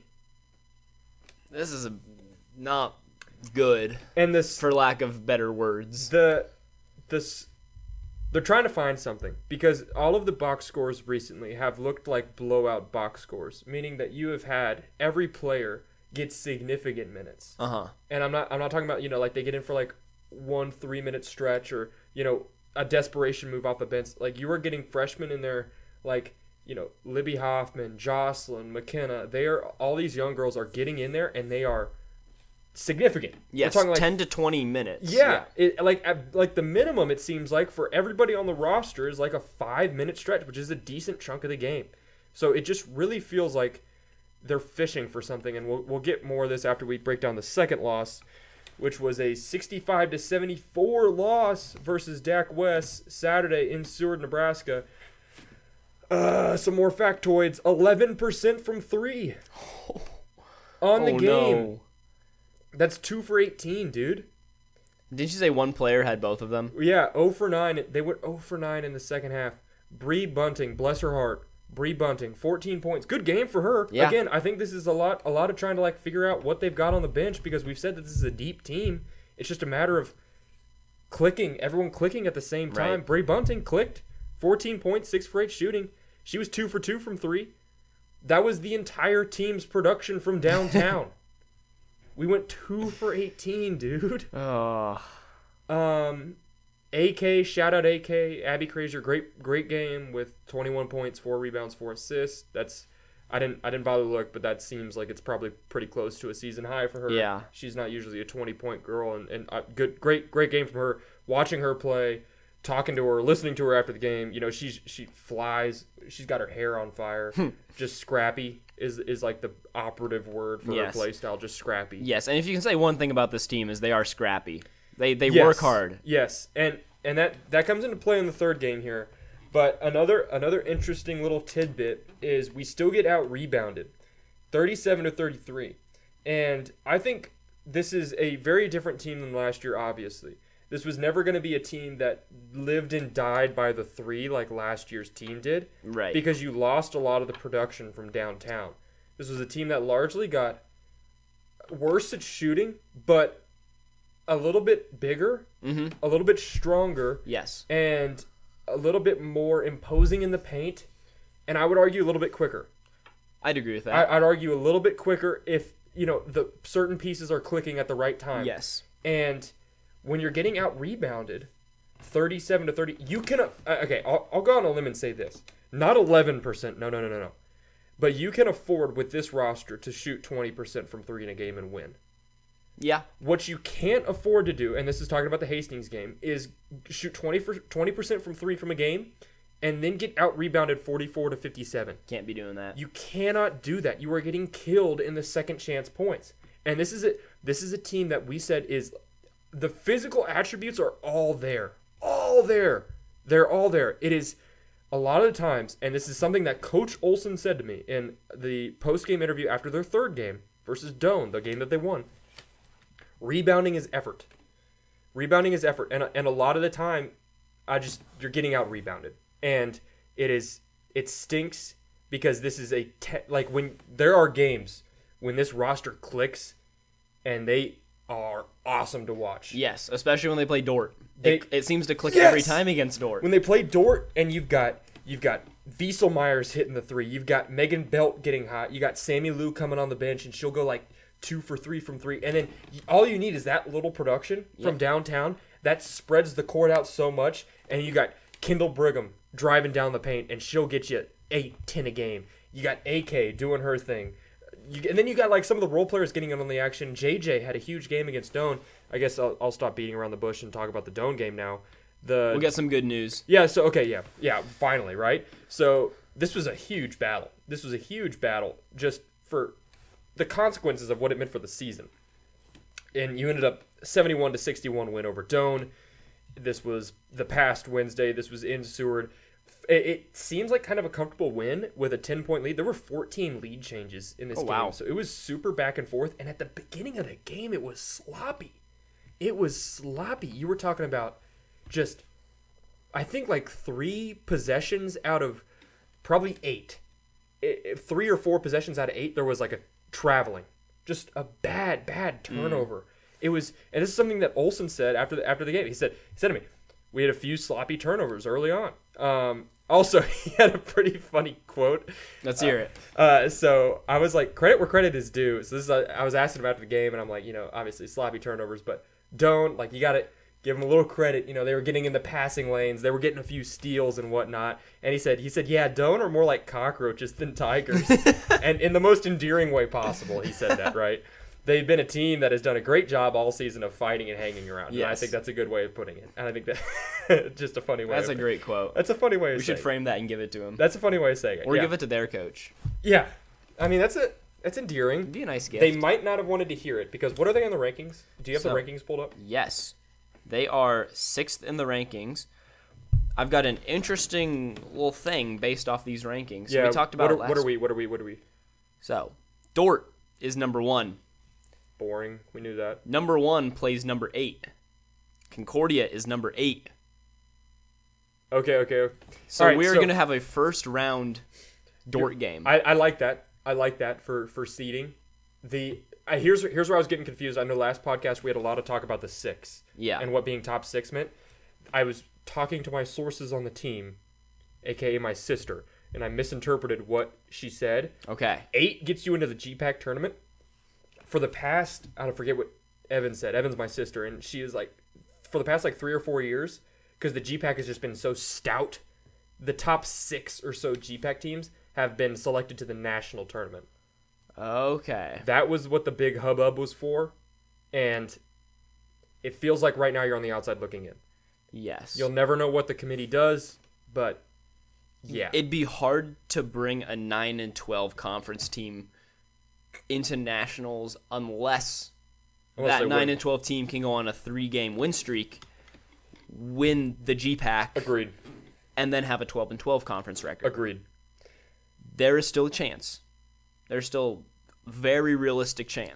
This is not good. And this, for lack of better words. They're trying to find something because all of the box scores recently have looked like blowout box scores, meaning that you have had every player get significant minutes. And I'm not talking about, like they get in for like 1 3-minute stretch or, a desperation move off the bench. Like you are getting freshmen in there like, Libby Hoffman, Jocelyn, McKenna. All these young girls are getting in there and they are significant. Yes, we're talking 10 to 20 minutes. Yeah. Like the minimum it seems like for everybody on the roster is like a 5-minute stretch, which is a decent chunk of the game. So it just really feels like they're fishing for something, and we'll get more of this after we break down the second loss, which was a 65-74 loss versus Dak West Saturday in Seward, Nebraska. Some more factoids. 11% from three on the game. No. That's 2 for 18, dude. Didn't you say one player had both of them? Yeah, 0 for 9. They went 0 for 9 in the second half. Bree Bunting, bless her heart. Bree Bunting, 14 points. Good game for her. Yeah. Again, I think this is a lot of trying to figure out what they've got on the bench because we've said that this is a deep team. It's just a matter of everyone clicking at the same time. Right. Bree Bunting clicked, 14 points, 6 for 8 shooting. She was 2 for 2 from 3. That was the entire team's production from downtown. We went 2 for 18, dude. Oh. AK, shout out AK, Abby Crazier, great game with 21 points, 4 rebounds, 4 assists. I didn't bother to look, but that seems like it's probably pretty close to a season high for her. Yeah. She's not usually a 20-point girl, and great game from her. Watching her play, talking to her, listening to her after the game, she flies. She's got her hair on fire. Just scrappy is like the operative word for her play style. Just scrappy. Yes, and if you can say one thing about this team is they are scrappy. They Yes. work hard. Yes, and that comes into play in the third game here. But another interesting little tidbit is we still get out rebounded, 37-33, and I think this is a very different team than last year. Obviously, this was never going to be a team that lived and died by the three like last year's team did, Right. Because you lost a lot of the production from downtown. This was a team that largely got worse at shooting, but a little bit bigger, a little bit stronger, Yes. and a little bit more imposing in the paint, and I would argue a little bit quicker. I'd agree with that. I'd argue a little bit quicker if, the certain pieces are clicking at the right time. Yes. And when you're getting out rebounded, 37-30, you can, okay, I'll go on a limb and say this. Not 11%, no. But you can afford with this roster to shoot 20% from three in a game and win. Yeah. What you can't afford to do, and this is talking about the Hastings game, is shoot 20% from three from a game and then get out-rebounded 44-57. Can't be doing that. You cannot do that. You are getting killed in the second chance points. And this is a team that we said is the physical attributes are all there. All there. They're all there. It is a lot of the times, and this is something that Coach Olson said to me in the post-game interview after their third game versus Doane, the game that they won, rebounding is effort. Rebounding is effort, and a lot of the time, you're getting out rebounded, and it stinks because this is like when there are games when this roster clicks, and they are awesome to watch. Yes, especially when they play Dort. It seems to click every time against Dort. When they play Dort, and you've got Wiesel Myers hitting the three, you've got Megan Belt getting hot, you got Sammy Lou coming on the bench, and she'll go like 2 for 3 from 3, and then all you need is that little production from downtown that spreads the court out so much, and you got Kendall Brigham driving down the paint, and she'll get you 8-10 a game. You got AK doing her thing. And then you got like some of the role players getting in on the action. JJ had a huge game against Doane. I guess I'll stop beating around the bush and talk about the Doane game now. We got some good news. Yeah, so okay, yeah, finally, right? So this was a huge battle. Just for the consequences of what it meant for the season. And you ended up 71-61 win over Doane. This was the past Wednesday. This was in Seward. It seems like kind of a comfortable win with a 10-point lead. There were 14 lead changes in this game. Wow. So it was super back and forth. And at the beginning of the game, it was sloppy. You were talking about just, I think, like 3 possessions out of probably 8. 3 or 4 possessions out of 8, there was like a traveling. Just a bad turnover. It was, and this is something that Olson said after the game. He said to me, we had a few sloppy turnovers early on. Also, he had a pretty funny quote. Let's hear it. So I was like, credit where credit is due. So this is, I was asking him after the game, and I'm like, obviously sloppy turnovers, but don't, like, you got to give them a little credit. They were getting in the passing lanes. They were getting a few steals and whatnot. And he said, yeah, Doane are more like cockroaches than tigers. And in the most endearing way possible, he said that, right? They've been a team that has done a great job all season of fighting and hanging around. Yes. And I think that's a good way of putting it. And I think that just a funny way. That's a great quote. That's a funny way of saying it. We should frame that and give it to him. That's a funny way of saying it. Or give it to their coach. Yeah. I mean, that's endearing. It'd be a nice gift. They might not have wanted to hear it because what are they on the rankings? Do you have the rankings pulled up? Yes. They are 6th in the rankings. I've got an interesting little thing based off these rankings. Yeah, we talked about what are we? So, Dort is number 1. Boring. We knew that. Number 1 plays number 8. Concordia is number 8. Okay. So right, we're going to have a first round Dort game. I like that. I like that for seeding. Here's where I was getting confused. I know last podcast we had a lot of talk about the 6. Yeah. And what being top 6 meant. I was talking to my sources on the team, aka my sister, and I misinterpreted what she said. Okay. 8 gets you into the GPAC tournament. For the past, I don't forget what Evan said. Evan's my sister, and she is like, for the past like 3 or 4 years, because the GPAC has just been so stout, the top 6 or so GPAC teams have been selected to the national tournament. Okay. That was what the big hubbub was for, and it feels like right now you're on the outside looking in. Yes. You'll never know what the committee does, but yeah. It'd be hard to bring a 9-12 conference team into nationals unless that 9-12 team can go on a 3-game win streak, win the GPAC. Agreed. And then have a 12-12 conference record. Agreed. There is still a chance. There's still very realistic chance.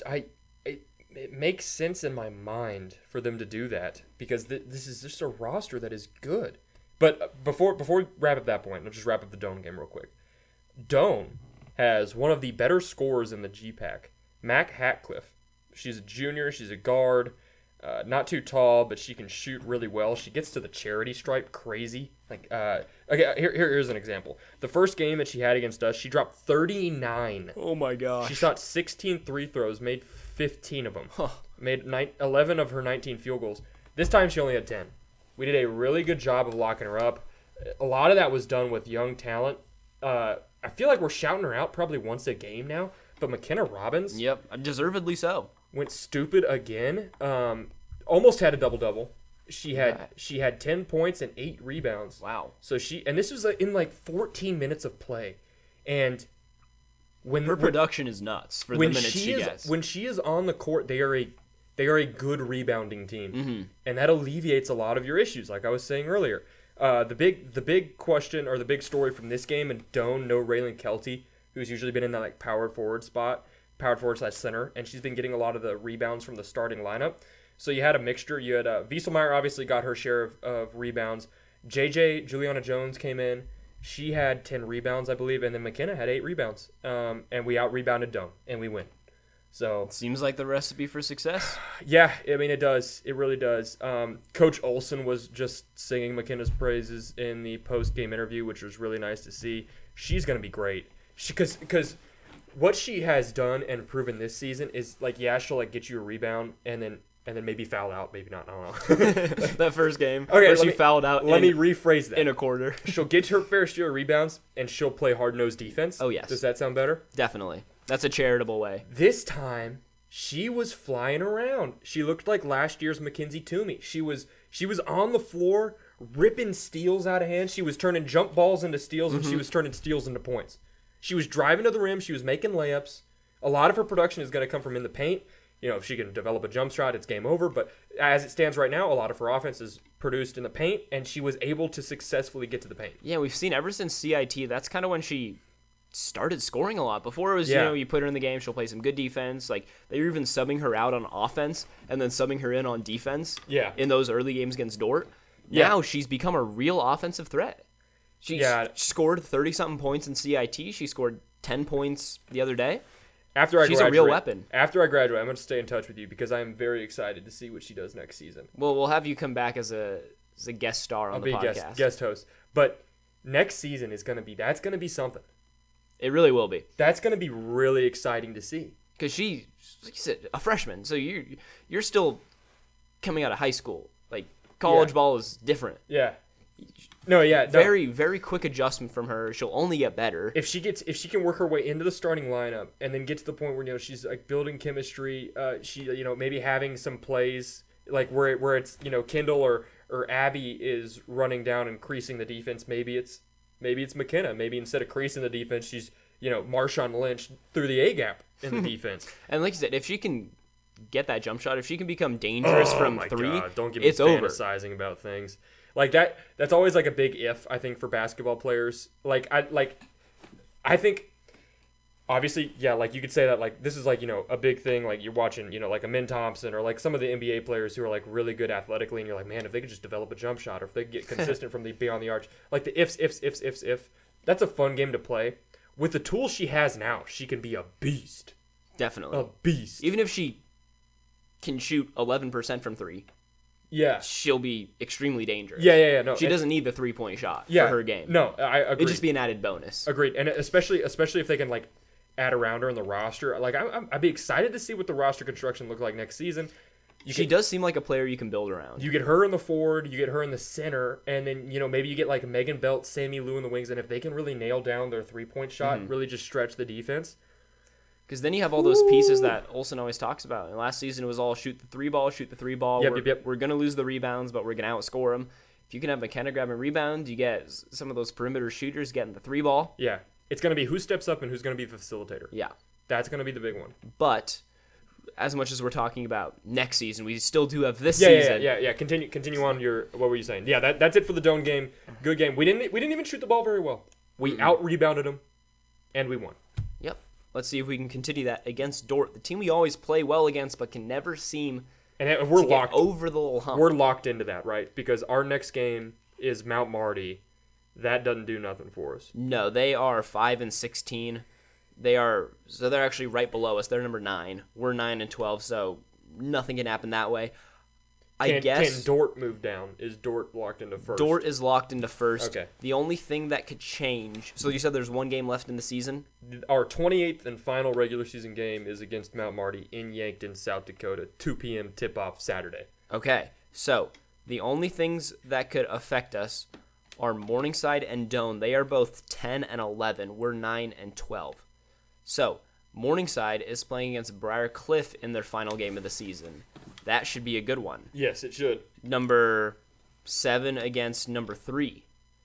It makes sense in my mind for them to do that because this is just a roster that is good. But before we wrap up that point, let's just wrap up the Doane game real quick. Doane has one of the better scorers in the GPAC, Mac Hatcliffe. She's a junior. She's a guard. Not too tall, but she can shoot really well. She gets to the charity stripe crazy. Okay, here's an example. The first game that she had against us, she dropped 39. Oh my gosh. She shot 16 free throws, made 15 of them. Huh. Made 11 of her 19 field goals. This time she only had 10. We did a really good job of locking her up. A lot of that was done with young talent. I feel like we're shouting her out probably once a game now, but McKenna Robbins. Yep, deservedly so. Went stupid again. Almost had a double-double. She had 10 points and 8 rebounds. Wow. So this was in like 14 minutes of play. And when her production is nuts for the minutes she gets. When she is on the court, they are a good rebounding team. Mm-hmm. And that alleviates a lot of your issues, like I was saying earlier. The big question or the big story from this game, and Doan, no Raylan Kelty, who's usually been in that like power forward / center, and she's been getting a lot of the rebounds from the starting lineup. So you had a mixture. You had Wieselmeyer obviously got her share of rebounds. Juliana Jones came in. She had 10 rebounds, I believe, and then McKenna had 8 rebounds. And we out-rebounded Doan, and we win. So seems like the recipe for success. Yeah, I mean, it does. It really does. Coach Olson was just singing McKenna's praises in the post-game interview, which was really nice to see. She's going to be great. Because what she has done and proven this season is, like, yeah, she'll, like, get you a rebound and then maybe foul out, maybe not. I don't know. That first game, okay, where she fouled out. Let me rephrase that. In a quarter. She'll get her fair share of rebounds, and she'll play hard-nosed defense. Oh, yes. Does that sound better? Definitely. That's a charitable way. This time, she was flying around. She looked like last year's Mackenzie Toomey. She was on the floor, ripping steals out of hand. She was turning jump balls into steals, and she was turning steals into points. She was driving to the rim. She was making layups. A lot of her production is going to come from in the paint. You know, if she can develop a jump shot, it's game over. But as it stands right now, a lot of her offense is produced in the paint, and she was able to successfully get to the paint. Yeah, we've seen ever since CIT, that's kind of when she started scoring a lot. Before it was, you put her in the game, she'll play some good defense. Like, they were even subbing her out on offense and then subbing her in on defense in those early games against Dort. Now she's become a real offensive threat. She scored 30-something points in CIT. She scored 10 points the other day. She's a real weapon. After I graduate, I'm going to stay in touch with you because I am very excited to see what she does next season. Well, we'll have you come back as a guest star on the podcast. I'll be a guest host. But next season that's going to be something. It really will be. That's going to be really exciting to see. Because she's, like you said, a freshman. So you're still coming out of high school. Like, college ball is different. Yeah. Very, very quick adjustment from her. She'll only get better. If she can work her way into the starting lineup and then get to the point where, she's like building chemistry, she maybe having some plays like where it's, Kendall or Abby is running down and creasing the defense. Maybe it's McKenna. Maybe instead of creasing the defense, she's, Marshawn Lynch through the A gap in the defense. And like you said, if she can get that jump shot, if she can become dangerous from three, God, don't get me fantasizing about things. Like that's always like a big if, I think, for basketball players. I think obviously, yeah, like you could say that like this is like, a big thing, like you're watching, like a Min Thompson or like some of the NBA players who are like really good athletically, and you're like, man, if they could just develop a jump shot or if they could get consistent from the beyond the arch, like the ifs, that's a fun game to play. With the tools she has now, she can be a beast. Definitely. A beast. Even if she can shoot 11% from three. Yeah, she'll be extremely dangerous. Yeah. No, she doesn't need the 3-point shot for her game. No, I agree. It'd just be an added bonus. Agreed, and especially if they can like add around her in the roster. Like I'd be excited to see what the roster construction look like next season. She does seem like a player you can build around. You get her in the forward, you get her in the center, and then maybe you get like Megan Belt, Sammy Lou in the wings, and if they can really nail down their 3-point shot, really just stretch the defense. Because then you have all those pieces that Olsen always talks about. And last season it was all shoot the three ball. Yep. We're going to lose the rebounds, but we're going to outscore them. If you can have McKenna grabbing rebounds, you get some of those perimeter shooters getting the 3-ball. Yeah. It's going to be who steps up and who's going to be the facilitator. Yeah. That's going to be the big one. But as much as we're talking about next season, we still do have this season. Yeah. Continue on what were you saying? Yeah, that's it for the Doan game. Good game. We didn't even shoot the ball very well. We out-rebounded them, and we won. Yep. Let's see if we can continue that against Dort, the team we always play well against, but can never seem to get over the little hump. We're locked into that, right? Because our next game is Mount Marty. That doesn't do nothing for us. No, they are 5-16. They're actually right below us. They're number 9. We're 9-12, so nothing can happen that way. Can Dort move down? Is Dort locked into first? Dort is locked into first. Okay. The only thing that could change... So you said there's one game left in the season? Our 28th and final regular season game is against Mount Marty in Yankton, South Dakota. 2 p.m. tip-off Saturday. Okay. So the only things that could affect us are Morningside and Doan. They are both 10-11. We're 9-12. So Morningside is playing against Briar Cliff in their final game of the season. That should be a good one. Yes, it should. Number 7 against number 3.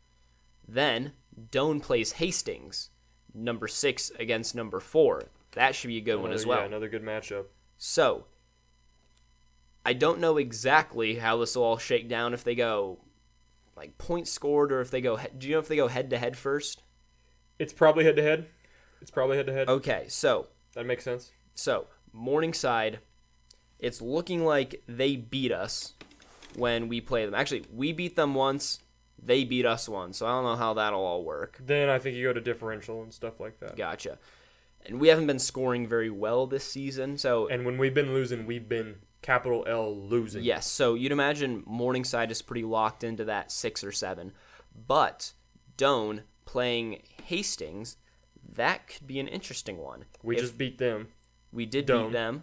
Then Doan plays Hastings. Number 6 against number 4. That should be a good one as well. Yeah, another good matchup. So, I don't know exactly how this will all shake down if they go like points scored, or if they go. Do you know if they go head to head first? It's probably head to head. Okay, so That makes sense. So Morningside, it's looking like they beat us when we play them. Actually, we beat them once. They beat us once. So I don't know how that'll all work. Then I think you go to differential and stuff like that. Gotcha. And we haven't been scoring very well this season. So And when we've been losing, we've been capital L losing. yes, so you'd imagine Morningside is pretty locked into that 6 or 7. But Doane playing Hastings, that could be an interesting one. We just beat them. We did Doane. beat them.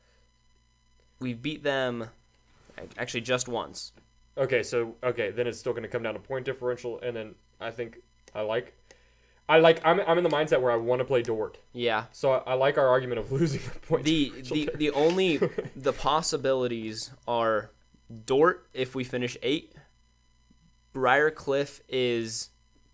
We beat them actually just once. Okay, then it's still going to come down to point differential, and then I think I'm in the mindset where I want to play Dort. Yeah. So I like our argument of losing the point. The only the possibilities are Dort if we finish 8. Briarcliff is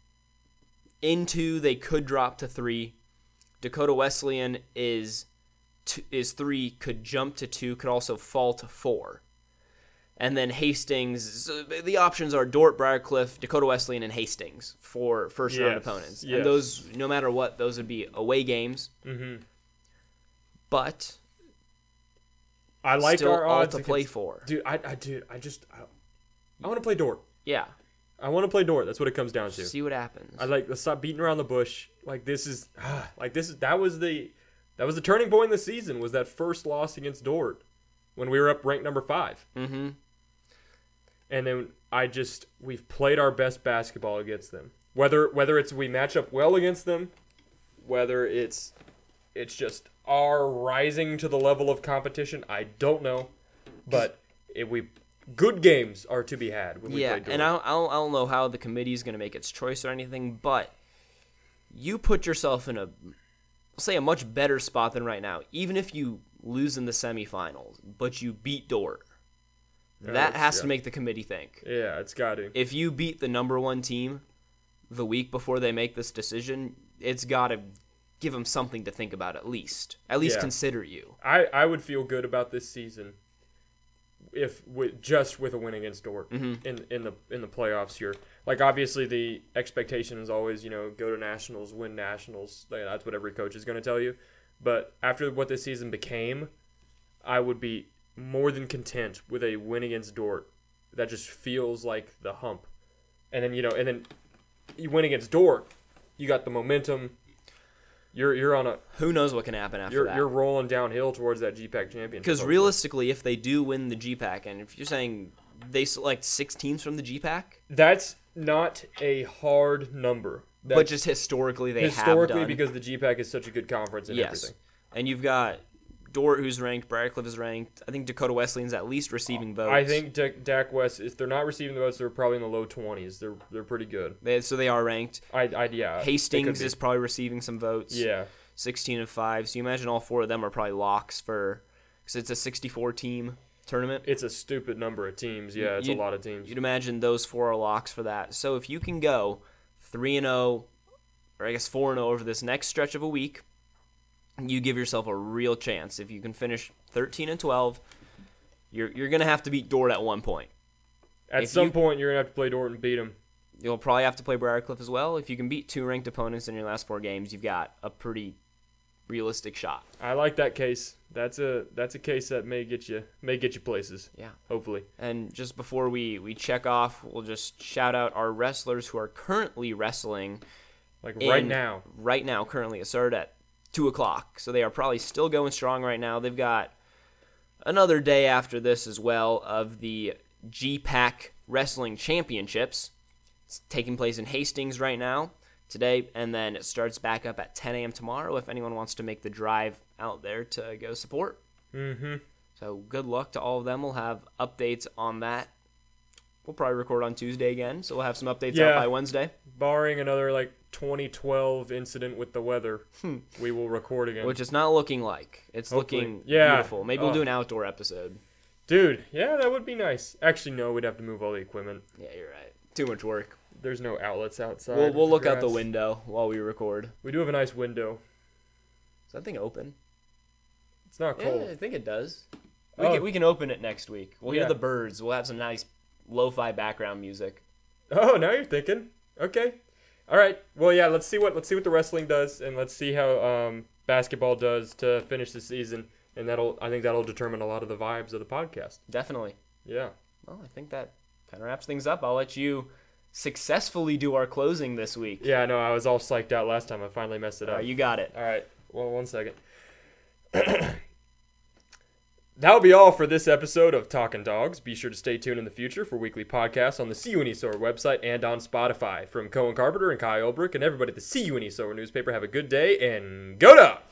in 2, they could drop to 3. Dakota Wesleyan is 3, could jump to 2, could also fall to 4. And then Hastings, so the options are Dort, Briarcliff, Dakota Wesleyan, and Hastings for first-round opponents. Yes. And those, no matter what, those would be away games. Mm-hmm. But I like still our all odds to play for. Dude, I want to play Dort. Yeah. I want to play Dort. That's what it comes down to. See what happens. Let's stop beating around the bush. That was the turning point in the season, was that first loss against Dort when we were up ranked number 5. Mm-hmm. And then we've played our best basketball against them. Whether it's we match up well against them, whether it's just our rising to the level of competition, I don't know. But good games are to be had when we play Dort. And I don't know how the committee is going to make its choice or anything, but you put yourself in a much better spot than right now. Even if you lose in the semifinals, but you beat Dort, that has to make the committee think. Yeah, it's got to. If you beat the number 1 team the week before they make this decision, it's got to give them something to think about at least. At least consider you. I would feel good about this season with a win against Dort in the playoffs here. Like, obviously the expectation is always, go to nationals, win nationals. That's what every coach is going to tell you. But after what this season became, I would be more than content with a win against Dort. That just feels like the hump. And then you win against Dort, you got the momentum. You're on a. Who knows what can happen after that? You're rolling downhill towards that GPAC championship. Because realistically, if they do win the GPAC, and if you're saying they select 6 teams from the GPAC, that's not a hard number. But just historically, they have done. Because the GPAC is such a good conference and everything. And you've got Dort, who's ranked. Briarcliff is ranked. I think Dakota Wesleyan's at least receiving votes. I think Dak West, if they're not receiving the votes, they're probably in the low 20s. They're pretty good. So they are ranked. Yeah. Hastings is probably receiving some votes. Yeah. 16-5. So you imagine all 4 of them are probably locks because it's a 64-team tournament. It's a stupid number of teams. Yeah, it's a lot of teams. You'd imagine those 4 are locks for that. So if you can go 3-0, or I guess 4-0 over this next stretch of a week, you give yourself a real chance. If you can finish 13-12, you're going to have to beat Dort at one point. At some point, you're going to have to play Dort and beat them. You'll probably have to play Briarcliff as well. If you can beat 2 ranked opponents in your last 4 games, you've got a pretty realistic shot. I like that case. That's a case that may get you places. Yeah, hopefully. And just before we check off, we'll just shout out our wrestlers who are currently wrestling. Right now. Right now, currently. It started at 2:00, so they are probably still going strong right now. They've got another day after this as well of the GPAC Wrestling Championships. It's taking place in Hastings right now, today, and then it starts back up at 10 a.m. tomorrow if anyone wants to make the drive out there to go support. Mm-hmm. So good luck to all of them. We'll have updates on that. We'll probably record on Tuesday again, so we'll have some updates out by Wednesday. Barring another 2012 incident with the weather, we will record again. Which it's not looking like. It's looking beautiful. Maybe we'll do an outdoor episode. Dude, yeah, that would be nice. Actually, no, we'd have to move all the equipment. Yeah, you're right. Too much work. There's no outlets outside. We'll look out the window while we record. We do have a nice window. Is that thing open? It's not cold. Yeah, I think it does. We can open it next week. We'll hear Yeah. the birds. We'll have some nice lo-fi background music. Oh, now you're thinking. Okay. All right. Well, yeah. Let's see what the wrestling does, and let's see how basketball does to finish the season, and I think that'll determine a lot of the vibes of the podcast. Definitely. Yeah. Well, I think that kind of wraps things up. I'll let you successfully do our closing this week. Yeah, I know. I was all psyched out last time. I finally messed it up. You got it. All right. Well, 1 second. That'll be all for this episode of Talkin' Dogs. Be sure to stay tuned in the future for weekly podcasts on the CU Easover website and on Spotify. From Cohen Carpenter and Kai Olbrich and everybody at the CU Easover newspaper, have a good day and go Dogs!